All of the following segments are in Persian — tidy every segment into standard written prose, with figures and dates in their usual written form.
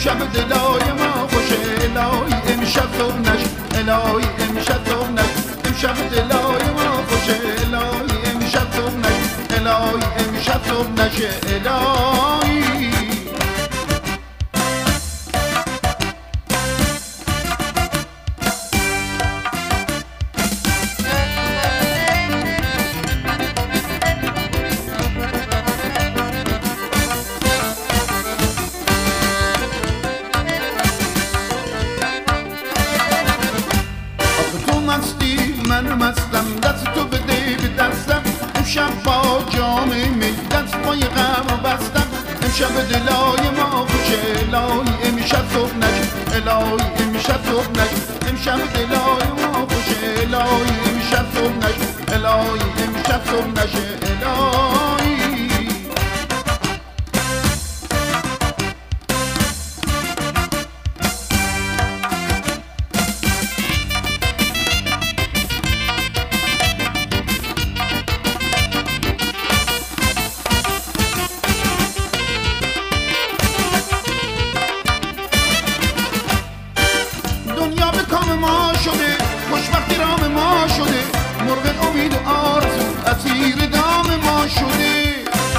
امشب دلای ما خوشه الهی امشب صبح نشه الهی امشب صبح نشه امشب دلای ما خوشه الهی امشب صبح نشه الهی امشب صبح نشه الهی من مستم دست تو بده به دستم امشب با جام می دست پای غم بستم امشب دلای ما خوشه الهی امشب صبح نشه الهی امشب صبح نشه امشب دلای ما خوشه الهی امشب صبح نشه الهی امشب صبح نشه الهی ما شده خوشبختی رام ما شده مرغ امید و آرزو اسیر دام ما شده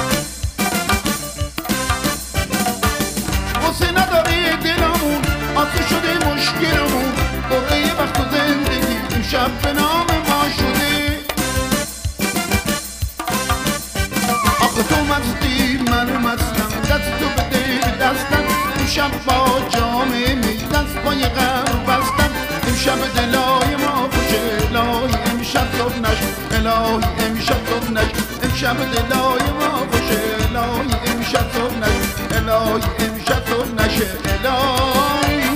غصه نداره دلمون آسه شده مشکلمون قرعه وقت و زندگی امشب به نام ما شده آخه تو مستی من مستم دست تو بده به دستم امشب با جام می دست پای غم بستم امشب دلای ما خوشه الهی امشب صبح نشه الهی امشب صبح نشه امشب دلای ما خوشه الهی امشب صبح نشه الهی امشب صبح نشه الهی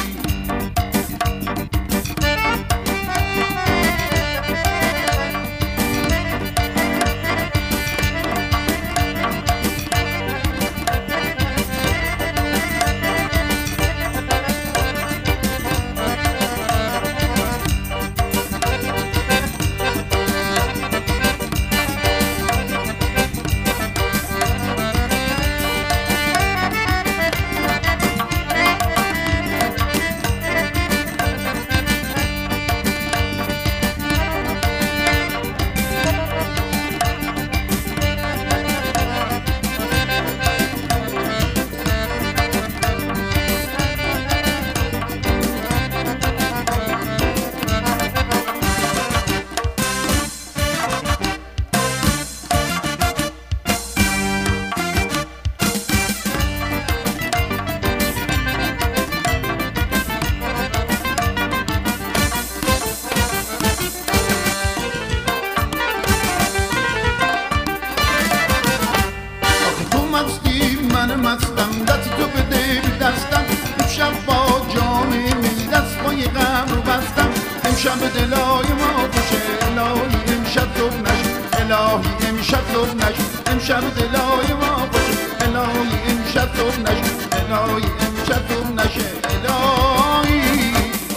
من مستم دست تو بده به دستم امشب با جام می دست پای غم رو بستم امشب دلای ما خوشه الهی امشب صبح نشه الهی امشب صبح نشه امشب دلای ما خوشه الهی امشب صبح نشه الهی امشب صبح نشه الهی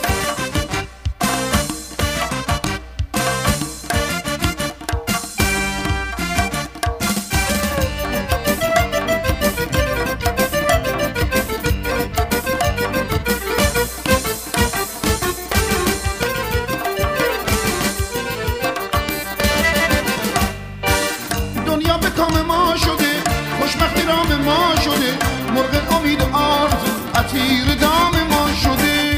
دنیا به کام ما شده خوشبختی رام ما شده مرغ امید و آرزو اسیر دام ما شده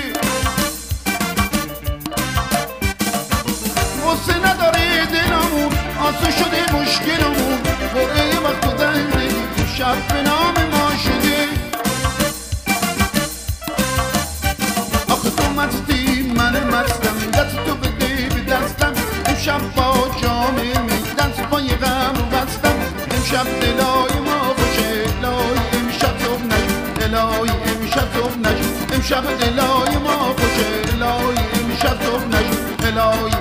غصه نداره دلمون آسه شده مشکلمون قرعه وقت و زندگی شب به نام ما شده آخه تو مستی من مستم دست تو بده به دستم امشب با جام می دست پای غم بستم امشب دلای ما خوشه الهی امشب صبح نشه الهی امشب صبح نشه امشب دلای ما خوشه الهی امشب صبح نشه الهی